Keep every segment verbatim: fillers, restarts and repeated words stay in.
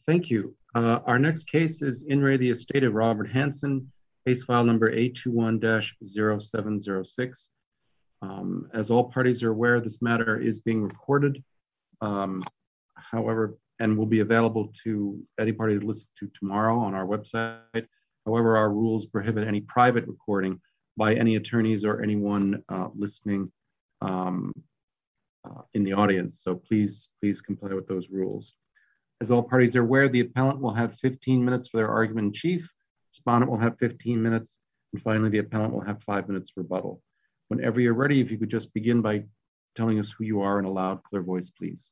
thank you. Uh, our next case is in re the estate of Robert Hansen, case file number A two one dash zero seven zero six. Um, as all parties are aware, this matter is being recorded. Um, however, and will be available to any party to listen to tomorrow on our website. However, our rules prohibit any private recording by any attorneys or anyone uh, listening um, uh, in the audience. So please, please comply with those rules. As all parties are aware, the appellant will have fifteen minutes for their argument in chief, respondent will have fifteen minutes, and finally the appellant will have five minutes rebuttal. Whenever you're ready, if you could just begin by telling us who you are in a loud, clear voice, please.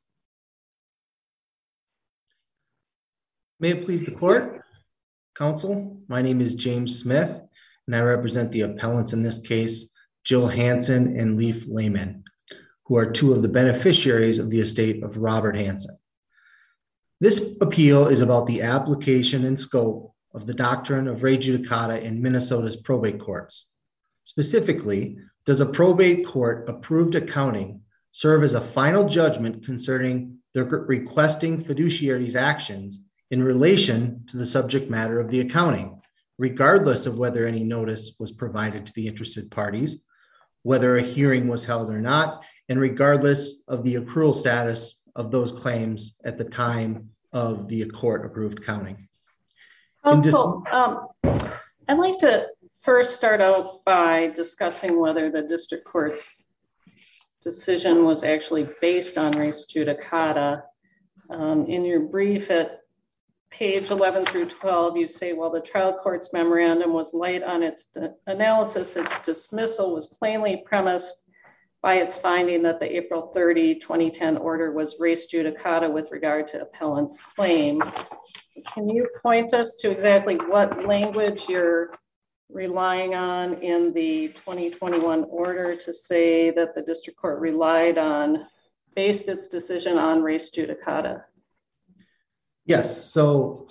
May it please the court, counsel, my name is James Smith, and I represent the appellants in this case, Jill Hansen and Leif Lehman, who are two of the beneficiaries of the estate of Robert Hansen. This appeal is about the application and scope of the doctrine of res judicata in Minnesota's probate courts. Specifically, does a probate court approved accounting serve as a final judgment concerning the requesting fiduciary's actions in relation to the subject matter of the accounting, regardless of whether any notice was provided to the interested parties, whether a hearing was held or not, and regardless of the accrual status of those claims at the time of the court-approved accounting. Counsel, um, I'd like to first start out by discussing whether the district court's decision was actually based on res judicata. Um, in your brief at page eleven through twelve, you say, while the trial court's memorandum was light on its analysis, its dismissal was plainly premised by its finding that the April thirtieth, twenty ten order was res judicata with regard to appellant's claim. Can you point us to exactly what language you're relying on in the twenty twenty-one order to say that the district court relied on, based its decision on res judicata? Yes, so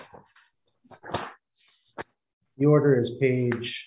the order is page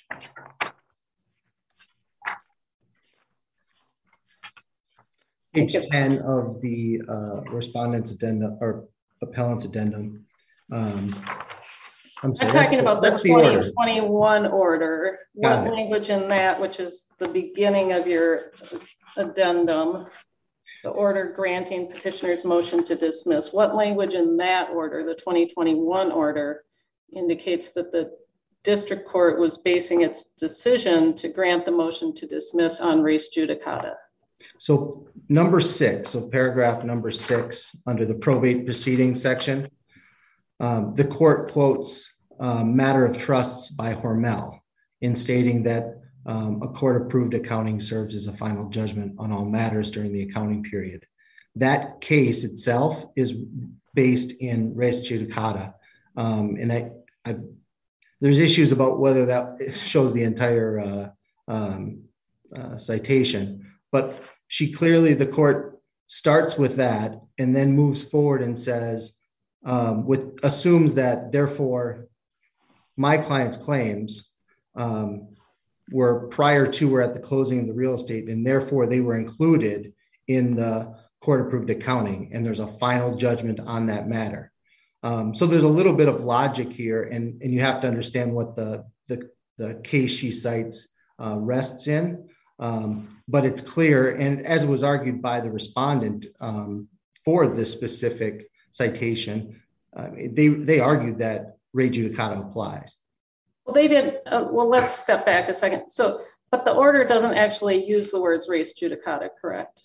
page ten of the uh, respondent's addendum or appellant's addendum. Um, I'm, sorry, I'm talking the, about the twenty twenty-one order. Got what it. Language in that, which is the beginning of your addendum, the order granting petitioner's motion to dismiss, what language in that order, the twenty twenty-one order, indicates that the district court was basing its decision to grant the motion to dismiss on res judicata? So number six, so paragraph number six under the probate proceedings section, um, the court quotes um, Matter of Trusts by Hormel in stating that Um, a court-approved accounting serves as a final judgment on all matters during the accounting period. That case itself is based in res judicata. Um, and I, I, there's issues about whether that shows the entire uh, um, uh, citation, but she clearly, the court starts with that and then moves forward and says, um, with assumes that therefore my client's claims um, were prior to or at the closing of the real estate, and therefore they were included in the court-approved accounting, and there's a final judgment on that matter. Um, so there's a little bit of logic here, and, and you have to understand what the, the, the case she cites uh, rests in, um, but it's clear, and as it was argued by the respondent um, for this specific citation, uh, they, they argued that res judicata applies. Well, they did. Uh, well, let's step back a second. So, but the order doesn't actually use the words res judicata, correct?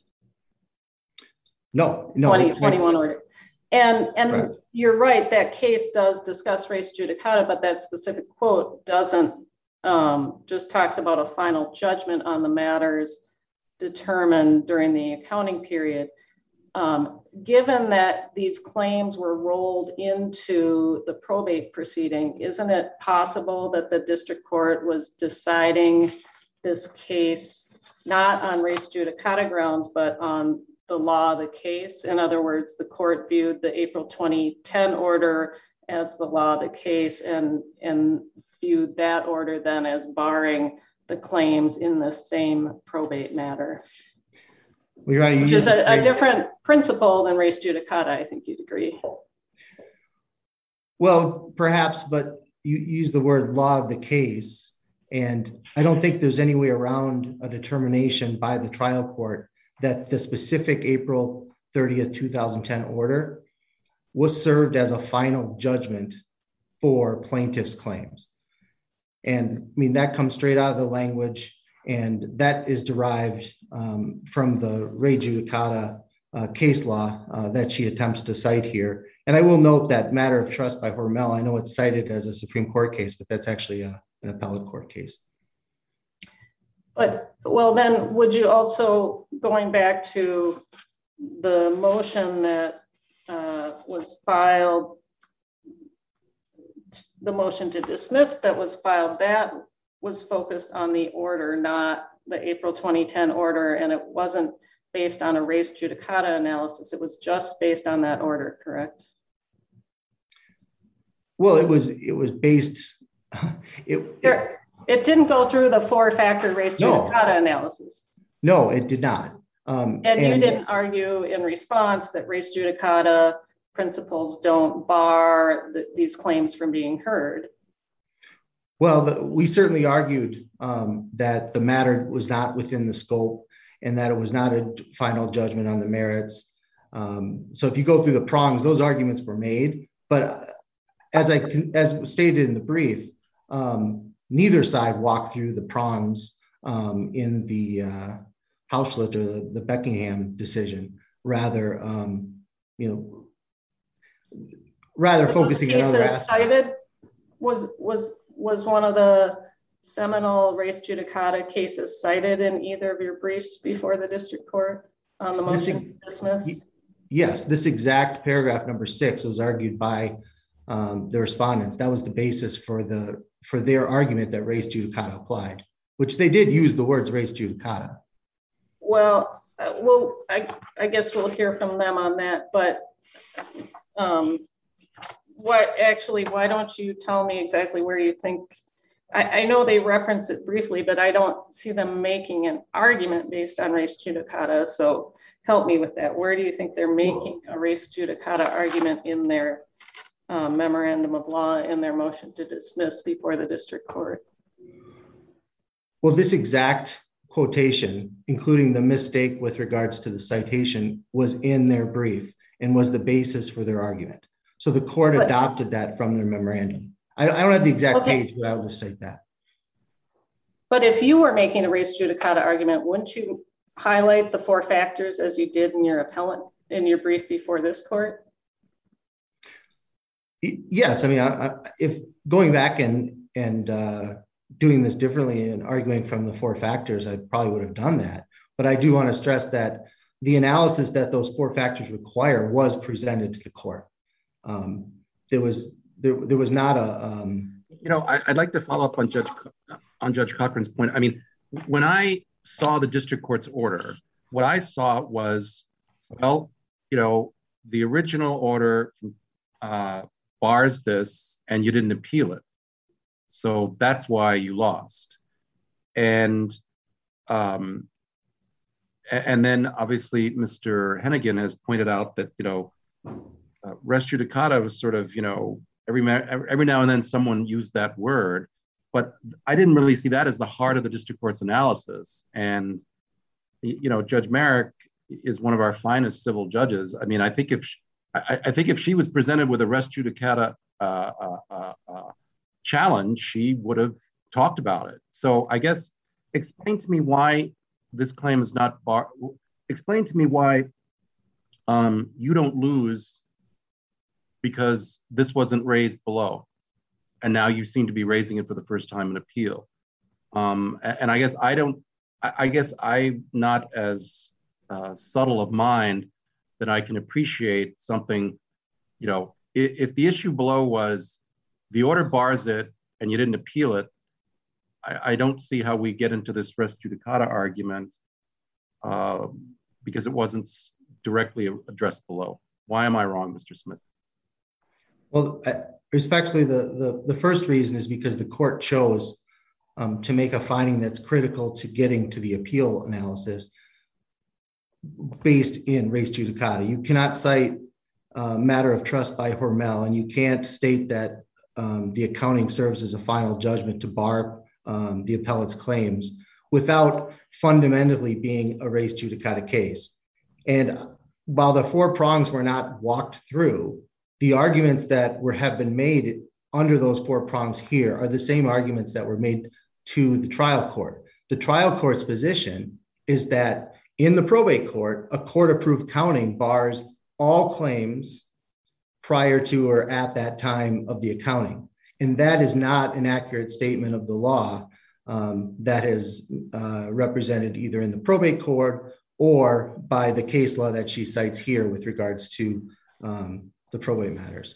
No, no. twenty twenty-one order. And, and right. You're right, that case does discuss res judicata, but that specific quote doesn't, um, just talks about a final judgment on the matters determined during the accounting period. Um, given that these claims were rolled into the probate proceeding, isn't it possible that the district court was deciding this case not on res judicata grounds, but on the law of the case? In other words, the court viewed the April twenty ten order as the law of the case and, and viewed that order then as barring the claims in the same probate matter. Which is a, a different principle than res judicata, I think you'd agree. Well, perhaps, but you use the word law of the case, and I don't think there's any way around a determination by the trial court that the specific April thirtieth, two thousand ten order was served as a final judgment for plaintiff's claims. And I mean, that comes straight out of the language, and that is derived um, from the res judicata uh, case law uh, that she attempts to cite here. And I will note that matter of trust by Hormel, I know it's cited as a Supreme Court case, but that's actually a, an appellate court case. But, well, then would you also, going back to the motion that uh, was filed, the motion to dismiss that was filed, that was focused on the order, not the April twenty ten order, and it wasn't based on a res judicata analysis. It was just based on that order, correct? Well, it was it was based. It, there, it didn't go through the four-factor res judicata no, analysis. No, it did not. Um, and, and you didn't it, argue in response that res judicata principles don't bar the, these claims from being heard. Well, the, we certainly argued um, that the matter was not within the scope and that it was not a final judgment on the merits. Um, so if you go through the prongs, those arguments were made. But as I as stated in the brief, um, neither side walked through the prongs um, in the uh, Hausschlitt or the, the Beckingham decision. Rather, um, you know, rather Those focusing on other aspects. Cited was was was one of the seminal res judicata cases cited in either of your briefs before the district court on the motion to dismiss? Yes, this exact paragraph number six was argued by um, the respondents. That was the basis for the for their argument that res judicata applied, which they did use the words res judicata. Well, uh, well, I, I guess we'll hear from them on that, but um, what actually, why don't you tell me exactly where you think, I, I know they reference it briefly, but I don't see them making an argument based on res judicata. So help me with that. Where do you think they're making a res judicata argument in their uh, memorandum of law, in their motion to dismiss before the district court? Well, this exact quotation, including the mistake with regards to the citation, was in their brief and was the basis for their argument. So the court but, adopted that from their memorandum. I, I don't have the exact okay. page, but I'll just cite that. But if you were making a res judicata argument, wouldn't you highlight the four factors as you did in your appellant in your brief before this court? Yes, I mean, I, I, if going back and and uh, doing this differently and arguing from the four factors, I probably would have done that. But I do want to stress that the analysis that those four factors require was presented to the court. Um, there was there, there was not a um... you know I, I'd like to follow up on Judge on Judge Cochran's point. I mean, when I saw the district court's order, what I saw was, well, you know, the original order uh, bars this, and you didn't appeal it, so that's why you lost. And um, and then obviously Mister Hennigan has pointed out that you know. Uh, res judicata was sort of, you know, every every now and then someone used that word, but I didn't really see that as the heart of the district court's analysis. And, you know, Judge Merrick is one of our finest civil judges. I mean, I think if she, I, I think if she was presented with a res judicata uh, uh, uh, uh, challenge, she would have talked about it. So I guess explain to me why this claim is not bar. Explain to me why um, you don't lose because this wasn't raised below, and now you seem to be raising it for the first time in appeal. Um, and I guess I don't, I, I guess I'm not as uh, subtle of mind that I can appreciate something, you know, if, if the issue below was the order bars it and you didn't appeal it, I, I don't see how we get into this res judicata argument uh, because it wasn't directly addressed below. Why am I wrong, Mister Smith? Well, I, respectfully, the, the, the first reason is because the court chose um, to make a finding that's critical to getting to the appeal analysis based in res judicata. You cannot cite uh, matter of trust by Hormel, and you can't state that um, the accounting serves as a final judgment to bar um, the appellate's claims without fundamentally being a res judicata case. And while the four prongs were not walked through, the arguments that were have been made under those four prongs here are the same arguments that were made to the trial court. The trial court's position is that in the probate court, a court-approved counting bars all claims prior to or at that time of the accounting. And that is not an accurate statement of the law um, that is uh, represented either in the probate court or by the case law that she cites here with regards to um, the probate matters.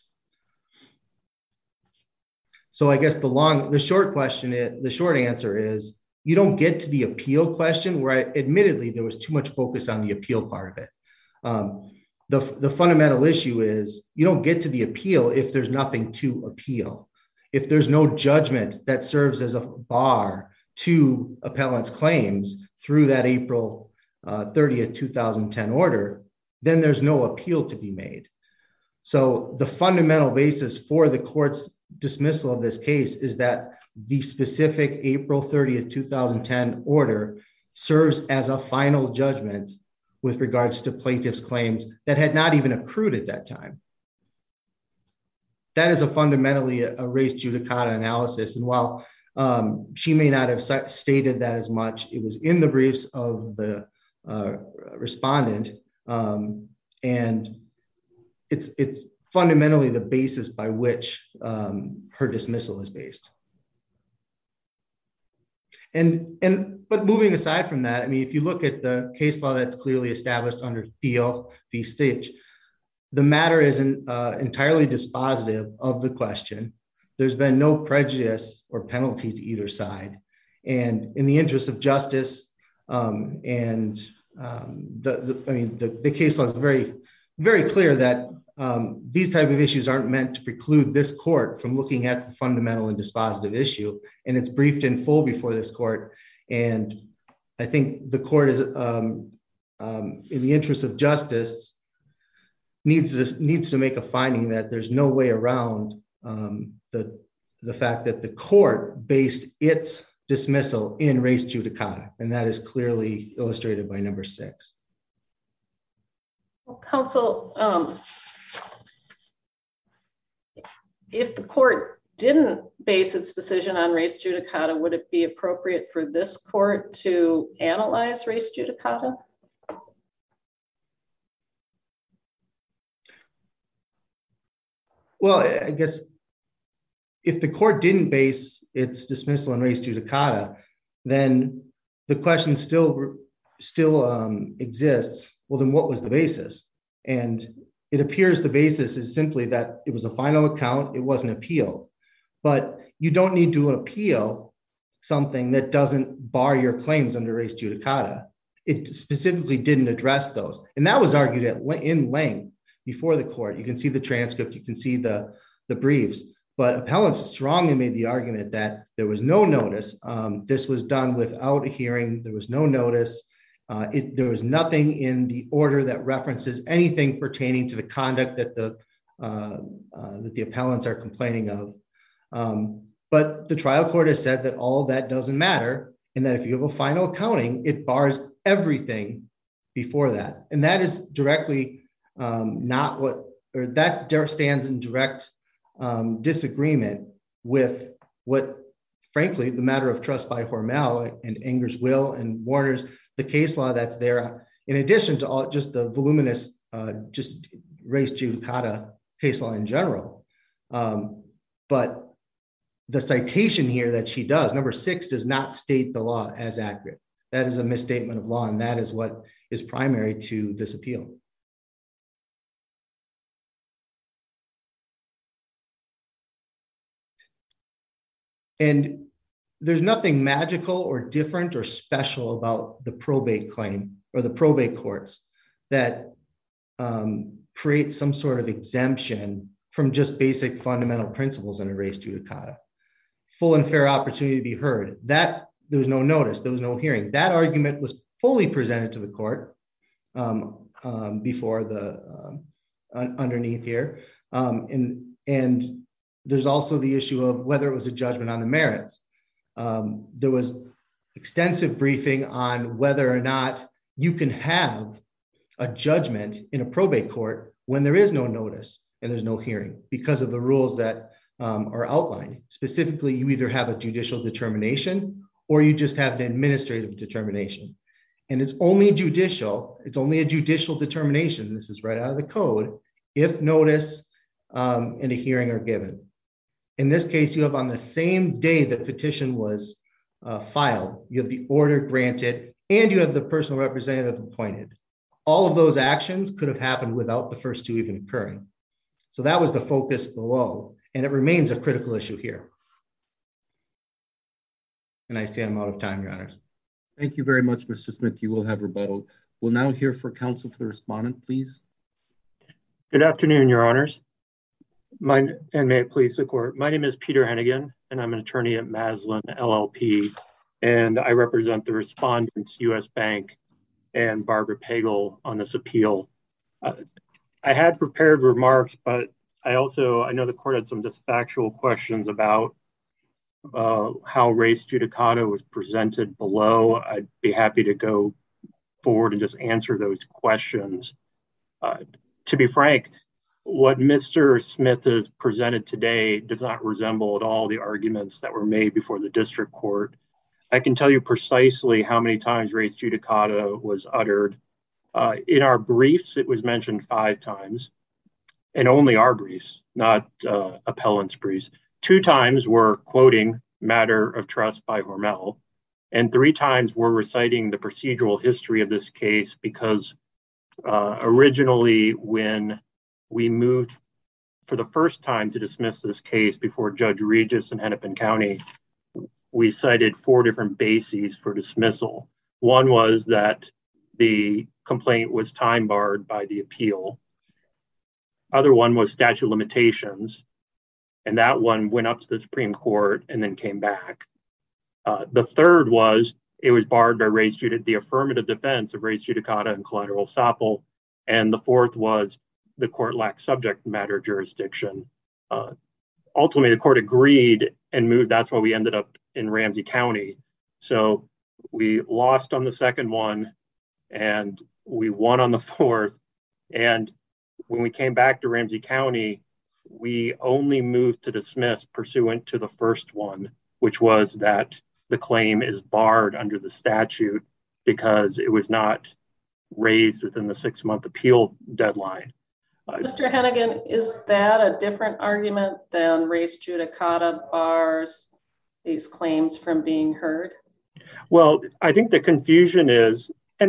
So I guess the long, the short question, is, the short answer is you don't get to the appeal question where I, admittedly there was too much focus on the appeal part of it. Um, the, the fundamental issue is you don't get to the appeal if there's nothing to appeal. If there's no judgment that serves as a bar to appellant's claims through that April uh, thirtieth, two thousand ten order, then there's no appeal to be made. So the fundamental basis for the court's dismissal of this case is that the specific April thirtieth, two thousand ten order serves as a final judgment with regards to plaintiff's claims that had not even accrued at that time. That is a fundamentally a, a res judicata analysis. And while um, she may not have stated that as much, it was in the briefs of the uh, respondent. Um, and it's, it's fundamentally the basis by which um, her dismissal is based. And, and, but moving aside from that, I mean, if you look at the case law that's clearly established under Thiel v. Stitch, the matter isn't uh, entirely dispositive of the question. There's been no prejudice or penalty to either side. And in the interest of justice um, and um, the, the, I mean, the, the case law is very, very clear that um, these type of issues aren't meant to preclude this court from looking at the fundamental and dispositive issue. And it's briefed in full before this court. And I think the court is, um, um, in the interest of justice, needs to, needs to make a finding that there's no way around um, the, the fact that the court based its dismissal in res judicata. And that is clearly illustrated by number six. Well, counsel, um, if the court didn't base its decision on res judicata, would it be appropriate for this court to analyze res judicata? Well, I guess if the court didn't base its dismissal on res judicata, then the question still, still um, exists. Well, then what was the basis? And it appears the basis is simply that it was a final account, it wasn't appealed. But you don't need to appeal something that doesn't bar your claims under res judicata. It specifically didn't address those. And that was argued at in length before the court. You can see the transcript, you can see the, the briefs, but appellants strongly made the argument that there was no notice. Um, this was done without a hearing. There was no notice. Uh, it, there was nothing in the order that references anything pertaining to the conduct that the, uh, uh, that the appellants are complaining of. Um, but the trial court has said that all of that doesn't matter, and that if you have a final accounting, it bars everything before that. And that is directly um, not what, or that stands in direct um, disagreement with what, frankly, the matter of trust by Hormel and Enger's Will and Warner's, the case law that's there, in addition to all just the voluminous, uh, just res judicata case law in general. Um, but the citation here that she does, number six, does not state the law as accurate. That is a misstatement of law, and that is what is primary to this appeal. And there's nothing magical or different or special about the probate claim or the probate courts that um, create some sort of exemption from just basic fundamental principles in a res judicata. Full and fair opportunity to be heard. That there was no notice, there was no hearing. That argument was fully presented to the court um, um, before the um, un- underneath here. Um, and, and there's also the issue of whether it was a judgment on the merits. Um, there was extensive briefing on whether or not you can have a judgment in a probate court when there is no notice and there's no hearing because of the rules that um, are outlined. Specifically, you either have a judicial determination or you just have an administrative determination. And it's only judicial, it's only a judicial determination, this is right out of the code, if notice um, and a hearing are given. In this case, you have on the same day the petition was uh, filed, you have the order granted, and you have the personal representative appointed. All of those actions could have happened without the first two even occurring. So that was the focus below, and it remains a critical issue here. And I say I'm out of time, Your Honors. Thank you very much, Mister Smith. You will have rebuttal. We'll now hear for counsel for the respondent, please. Good afternoon, Your Honors. My, and may it please the court. My name is Peter Hennigan, and I'm an attorney at Maslin L L P, and I represent the respondents, U S Bank and Barbara Pagel, on this appeal. Uh, I had prepared remarks, but I also, I know the court had some just factual questions about uh, how res judicata was presented below. I'd be happy to go forward and just answer those questions. Uh, to be frank, what Mister Smith has presented today does not resemble at all the arguments that were made before the district court. I can tell you precisely how many times res judicata was uttered. Uh, in our briefs, it was mentioned five times, and only our briefs, not uh, appellant's briefs. Two times we're quoting Matter of Trust by Hormel, and three times we're reciting the procedural history of this case because uh, originally when we moved for the first time to dismiss this case before Judge Regis in Hennepin County, we cited four different bases for dismissal. One was that the complaint was time barred by the appeal. Other one was statute of limitations, and that one went up to the Supreme Court and then came back. Uh, the third was it was barred by res judicata, the affirmative defense of res judicata and collateral estoppel. And the fourth was the court lacked subject matter jurisdiction. Uh, ultimately, the court agreed and moved. That's why we ended up in Ramsey County. So we lost on the second one and we won on the fourth. And when we came back to Ramsey County, we only moved to dismiss pursuant to the first one, which was that the claim is barred under the statute because it was not raised within the six-month appeal deadline. Uh, Mister Hennigan, is that a different argument than res judicata bars these claims from being heard? Well, I think the confusion is, and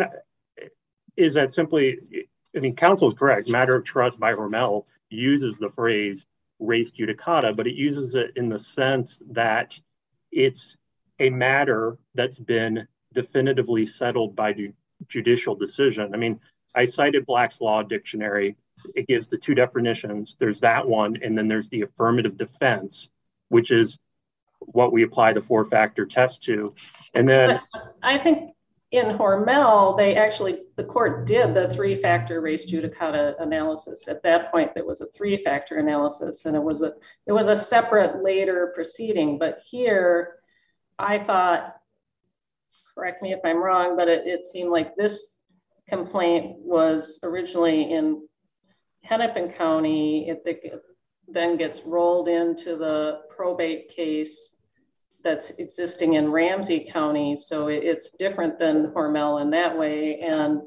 is that simply, I mean, counsel is correct. Matter of Trust by Hormel uses the phrase res judicata, but it uses it in the sense that it's a matter that's been definitively settled by ju- judicial decision. I mean, I cited Black's Law Dictionary. It gives the two definitions. There's that one, and then there's the affirmative defense, which is what we apply the four-factor test to. And then but I think in Hormel, they actually, the court did the three-factor res judicata analysis. At that point, there was a three-factor analysis, and it was a it was a separate later proceeding. But here, I thought, correct me if I'm wrong, but it, it seemed like this complaint was originally in Hennepin County. It, it then gets rolled into the probate case that's existing in Ramsey County. So it, it's different than Hormel in that way. And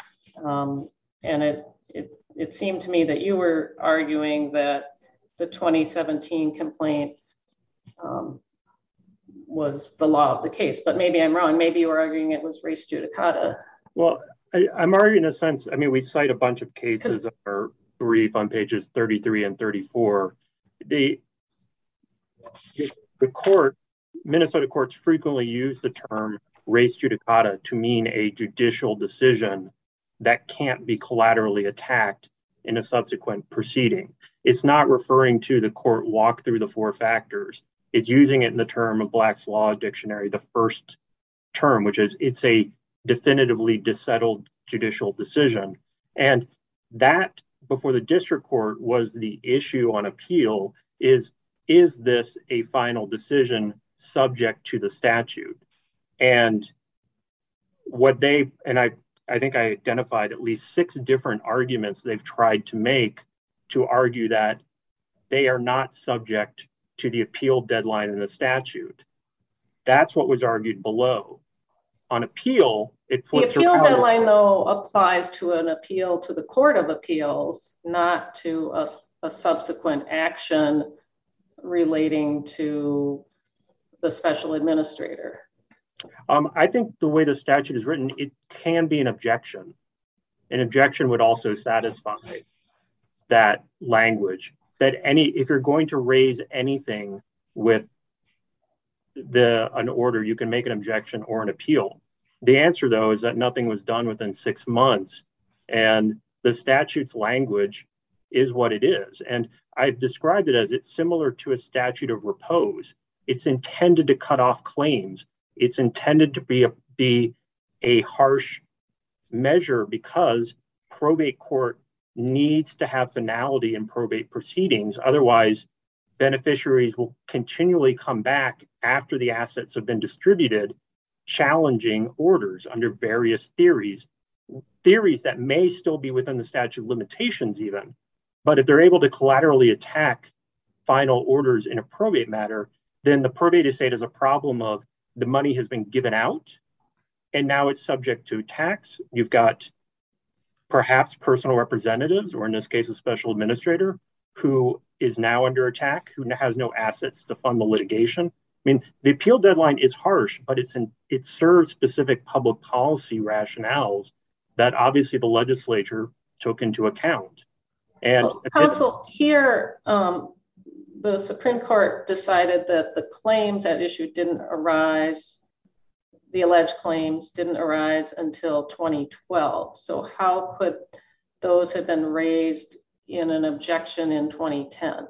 um, and it, it it seemed to me that you were arguing that the twenty seventeen complaint um, was the law of the case, but maybe I'm wrong. Maybe you were arguing it was res judicata. Well, I, I'm arguing in a sense, I mean, we cite a bunch of cases that are brief on pages thirty-three and thirty-four. The, the court, Minnesota courts frequently use the term res judicata to mean a judicial decision that can't be collaterally attacked in a subsequent proceeding. It's not referring to the court walk through the four factors. It's using it in the term of Black's Law Dictionary, the first term, which is it's a definitively dissettled judicial decision. And that before the district court was the issue on appeal is, is this a final decision subject to the statute? And what they, and I, I think I identified at least six different arguments they've tried to make to argue that they are not subject to the appeal deadline in the statute. That's what was argued below. On appeal, it flips The appeal around. deadline, though, applies to an appeal to the Court of Appeals, not to a, a subsequent action relating to the special administrator. Um, I think the way the statute is written, it can be an objection. An objection would also satisfy that language, that any, if you're going to raise anything with the an order, you can make an objection or an appeal. The answer, though, is that nothing was done within six months, and the statute's language is what it is. And I've described it as it's similar to a statute of repose. It's intended to cut off claims. It's intended to be a, be a harsh measure because probate court needs to have finality in probate proceedings. Otherwise, beneficiaries will continually come back after the assets have been distributed, challenging orders under various theories, theories that may still be within the statute of limitations even. But if they're able to collaterally attack final orders in a probate matter, then the probate estate has a problem of the money has been given out and now it's subject to tax. You've got perhaps personal representatives, or in this case, a special administrator, who is now under attack, who has no assets to fund the litigation. I mean, the appeal deadline is harsh, but it's in, it serves specific public policy rationales that obviously the legislature took into account. And well, counsel, here, um, the Supreme Court decided that the claims at issue didn't arise, the alleged claims didn't arise until twenty twelve. So how could those have been raised in an objection in twenty ten?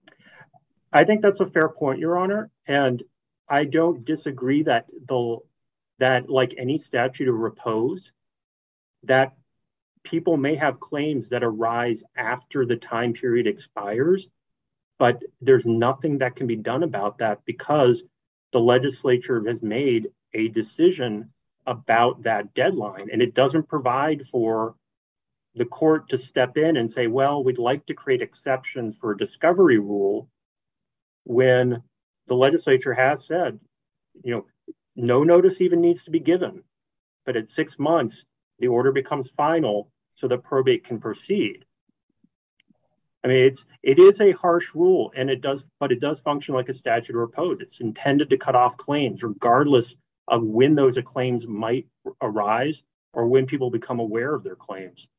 I think that's a fair point, Your Honor. And I don't disagree that the that like any statute of repose, that people may have claims that arise after the time period expires, but there's nothing that can be done about that because the legislature has made a decision about that deadline, and it doesn't provide for the court to step in and say, well, we'd like to create exceptions for a discovery rule when the legislature has said, you know, no notice even needs to be given. But at six months, the order becomes final so that probate can proceed. I mean, it's it is a harsh rule, and it does, but it does function like a statute of repose. It's intended to cut off claims, regardless of when those claims might arise or when people become aware of their claims.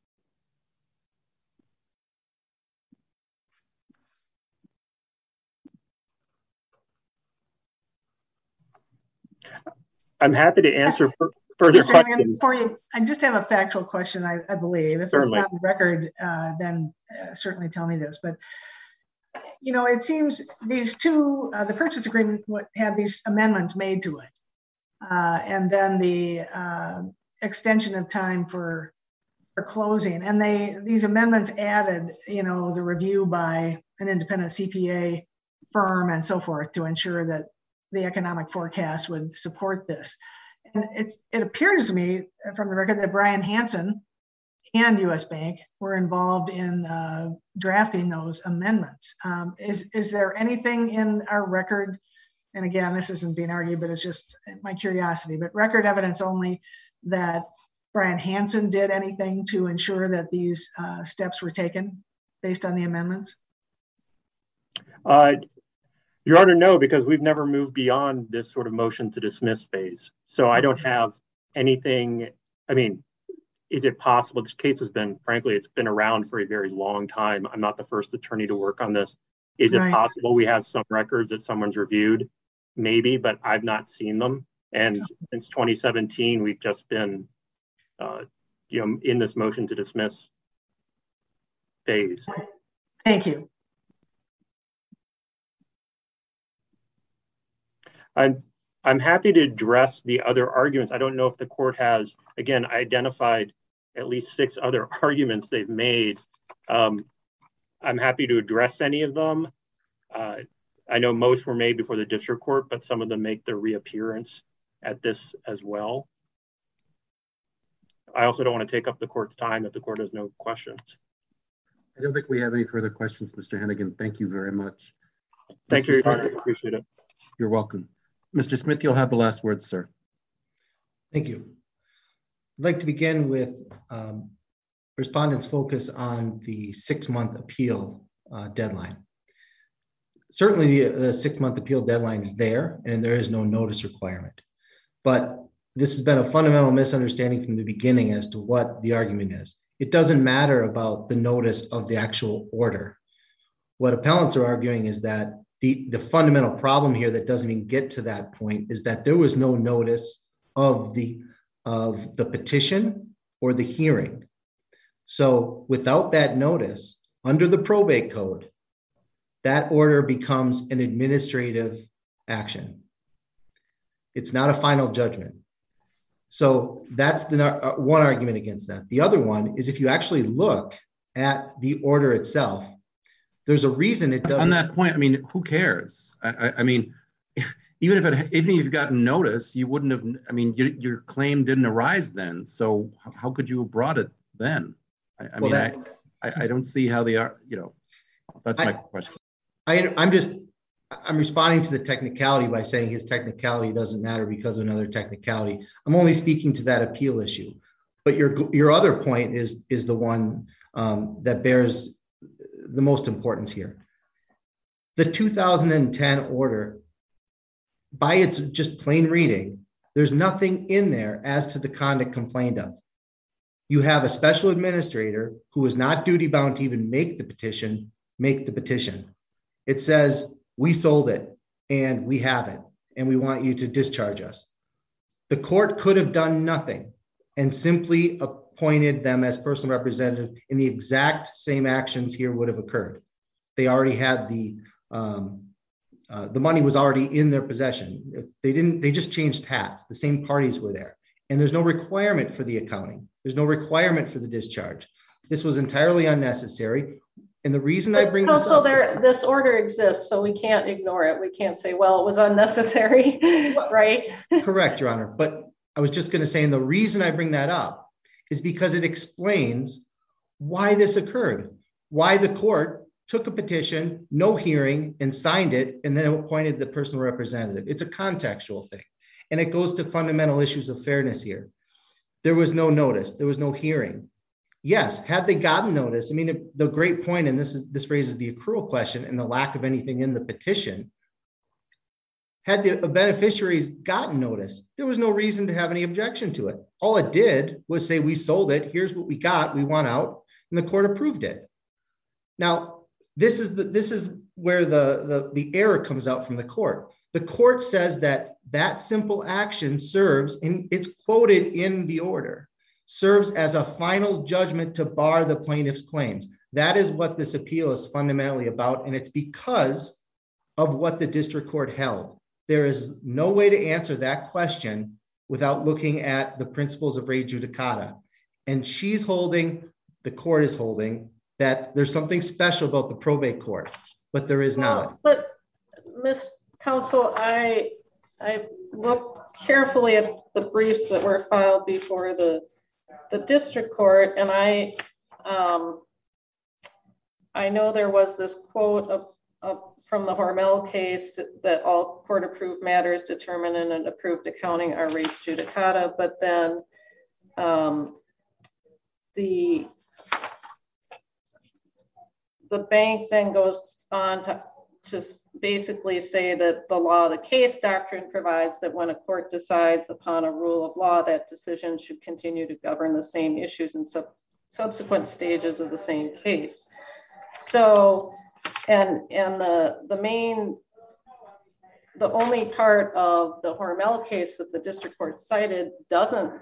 I'm happy to answer further Mister questions. Hannigan, before you, I just have a factual question, I, I believe. If Certainly. it's not on the record, uh, then uh, certainly tell me this. But, you know, it seems these two, uh, the purchase agreement had these amendments made to it. Uh, and then the uh, extension of time for, for closing. And they these amendments added, you know, the review by an independent C P A firm and so forth to ensure that the economic forecast would support this. And it's, it appears to me from the record that Brian Hansen and U S Bank were involved in uh, drafting those amendments. Um, is, is there anything in our record, and again, this isn't being argued, but it's just my curiosity, but record evidence only that Brian Hansen did anything to ensure that these uh, steps were taken based on the amendments? Uh, Your Honor, no, because we've never moved beyond this sort of motion to dismiss phase. So I don't have anything. I mean, is it possible? This case has been, frankly, it's been around for a very long time. I'm not the first attorney to work on this. Is Right. it possible we have some records that someone's reviewed? Maybe, but I've not seen them. And since twenty seventeen, we've just been, uh, you know, in this motion to dismiss phase. Thank you. I'm, I'm happy to address the other arguments. I don't know if the court has, again, identified at least six other arguments they've made Um, I'm happy to address any of them. Uh, I know most were made before the district court, but some of them make their reappearance at this as well. I also don't want to take up the court's time if the court has no questions. I don't think we have any further questions, Mister Hennigan. Thank you very much. Thank you, Mister Your Honor. Smith, Appreciate it. you're welcome. Mister Smith, you'll have the last word, sir. Thank you. I'd like to begin with um, respondents' focus on the six-month appeal uh, deadline. Certainly, the, the six-month appeal deadline is there, and there is no notice requirement. But this has been a fundamental misunderstanding from the beginning as to what the argument is. It doesn't matter about the notice of the actual order. What appellants are arguing is that the, the fundamental problem here that doesn't even get to that point is that there was no notice of the, of the petition or the hearing. So without that notice, under the probate code, that order becomes an administrative action. It's not a final judgment. So that's the uh, one argument against that. The other one is if you actually look at the order itself, there's a reason it doesn't. On that point, I mean, who cares? I, I, I mean, even if it, even if you've gotten notice, you wouldn't have. I mean, your, your claim didn't arise then. So how could you have brought it then? I, I well, mean, that, I, I I don't see how they are. You know, that's my I, question. I I'm just I'm responding to the technicality by saying his technicality doesn't matter because of another technicality. I'm only speaking to that appeal issue. But your your other point is is the one um, that bears the most importance here. The two thousand ten order, by its just plain reading, there's nothing in there as to the conduct complained of. You have a special administrator who is not duty bound to even make the petition, make the petition. It says, we sold it and we have it and we want you to discharge us. The court could have done nothing and simply appointed them as personal representative, and the exact same actions here would have occurred. They already had the um, uh, the money was already in their possession. They didn't. They just changed hats. The same parties were there, and there's no requirement for the accounting. There's no requirement for the discharge. This was entirely unnecessary. And the reason but I bring counsel, this up, there this order exists, so we can't ignore it. We can't say, well, it was unnecessary, well, right? Correct, Your Honor. But I was just going to say, and the reason I bring that up is because it explains why this occurred, why the court took a petition, no hearing, and signed it, and then appointed the personal representative. It's a contextual thing. And it goes to fundamental issues of fairness here. There was no notice. There was no hearing. Yes, had they gotten notice, I mean, the great point, and this is this raises the accrual question and the lack of anything in the petition. Had the beneficiaries gotten notice, there was no reason to have any objection to it. All it did was say, we sold it, here's what we got, we want out, and the court approved it. Now, this is the this is where the, the, the error comes out from the court. The court says that that simple action serves, and it's quoted in the order, serves as a final judgment to bar the plaintiff's claims. That is what this appeal is fundamentally about, and it's because of what the district court held. There is no way to answer that question without looking at the principles of res judicata. And she's holding, the court is holding, that there's something special about the probate court, but there is well, not. But Miz Counsel, I, I looked carefully at the briefs that were filed before the the district court, and I um, I know there was this quote of, of, from the Hormel case that all court-approved matters determined in an approved accounting are res judicata, but then um, the the bank then goes on to, to basically say that the law of the case doctrine provides that when a court decides upon a rule of law, that decision should continue to govern the same issues in sub subsequent stages of the same case. So, and and the the main, the only part of the Hormel case that the district court cited doesn't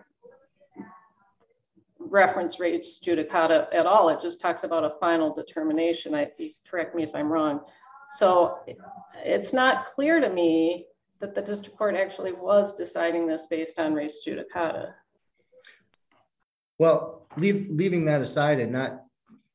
reference res judicata at all. It just talks about a final determination. I correct me if I'm wrong. So it's not clear to me that the district court actually was deciding this based on res judicata. Well, leave, leaving that aside and not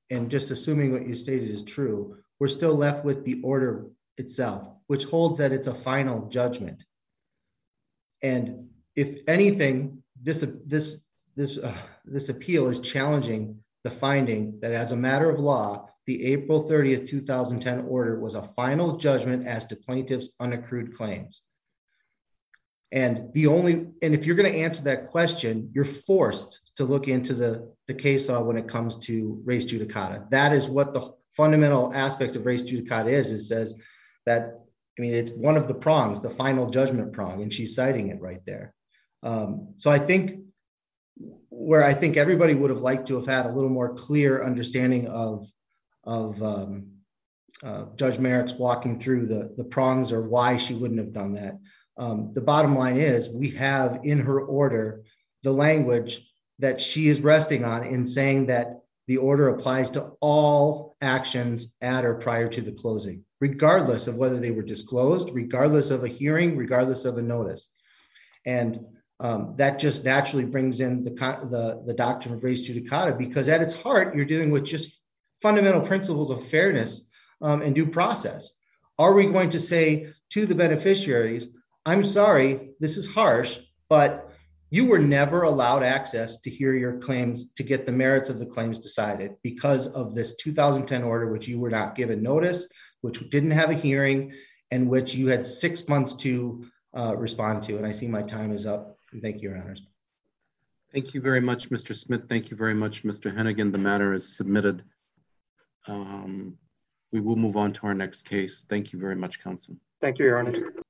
and just assuming what you stated is true, we're still left with the order itself, which holds that it's a final judgment. And if anything, this this this uh, this appeal is challenging the finding that as a matter of law, the April thirtieth, two thousand ten order was a final judgment as to plaintiff's unaccrued claims. And the only, and if you're going to answer that question, you're forced to look into the, the case law when it comes to res judicata. That is what the fundamental aspect of res judicata is. It says that, I mean, it's one of the prongs, the final judgment prong, and she's citing it right there. Um, so I think where I think everybody would have liked to have had a little more clear understanding of, of um, uh, Judge Merrick's walking through the, the prongs or why she wouldn't have done that. Um, the bottom line is we have in her order the language that she is resting on in saying that the order applies to all actions at or prior to the closing, regardless of whether they were disclosed, regardless of a hearing, regardless of a notice. And um, that just naturally brings in the, the, the doctrine of res judicata, because at its heart, you're dealing with just fundamental principles of fairness um, and due process. Are we going to say to the beneficiaries, I'm sorry, this is harsh, but you were never allowed access to hear your claims, to get the merits of the claims decided because of this two thousand ten order, which you were not given notice, which didn't have a hearing, and which you had six months to uh, respond to. And I see my time is up. Thank you, Your Honors. Thank you very much, Mister Smith. Thank you very much, Mister Hennigan. The matter is submitted. Um, we will move on to our next case. Thank you very much, counsel. Thank you, Your Honor.